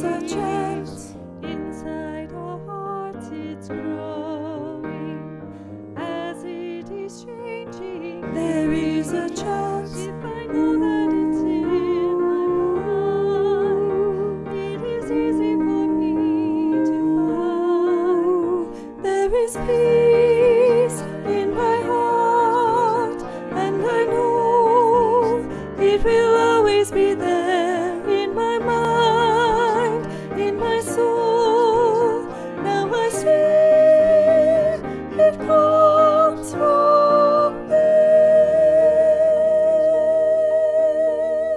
a chance. Inside our hearts it's growing, as it is changing. There is a chance. If I know that it's in my mind, it is easy for me to find. There is peace in my heart, and I know it will always be there in my mind, in my soul. Now I see it comes from there.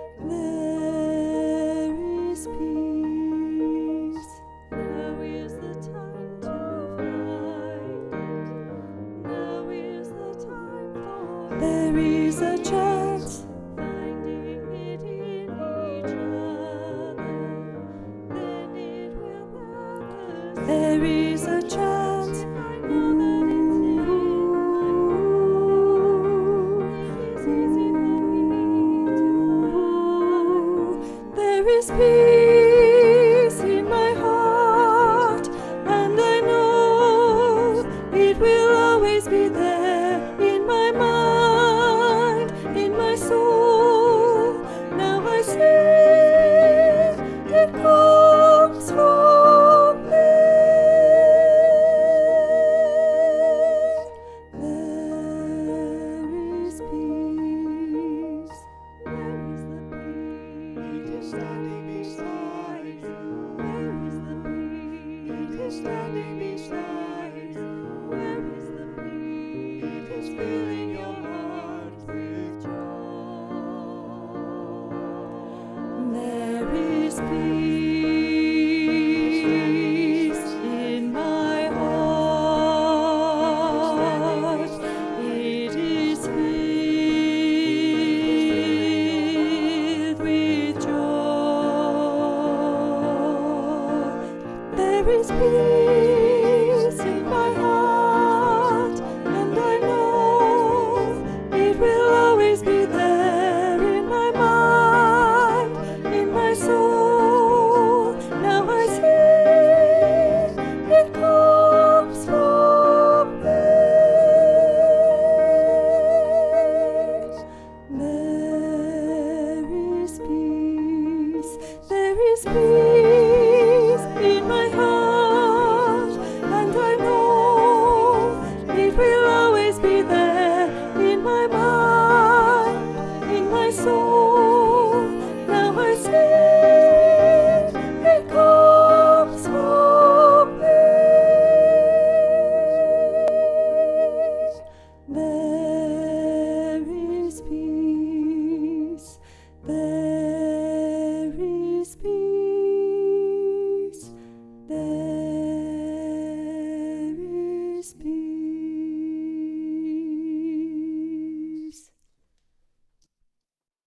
There is peace. Now is the time to find it. Now is the time for There is a chance. finding it in each other. Then it will never There is a chance. I know that it's in my mind. It is easy for me to find. There is peace in my heart, and I know it will always be there.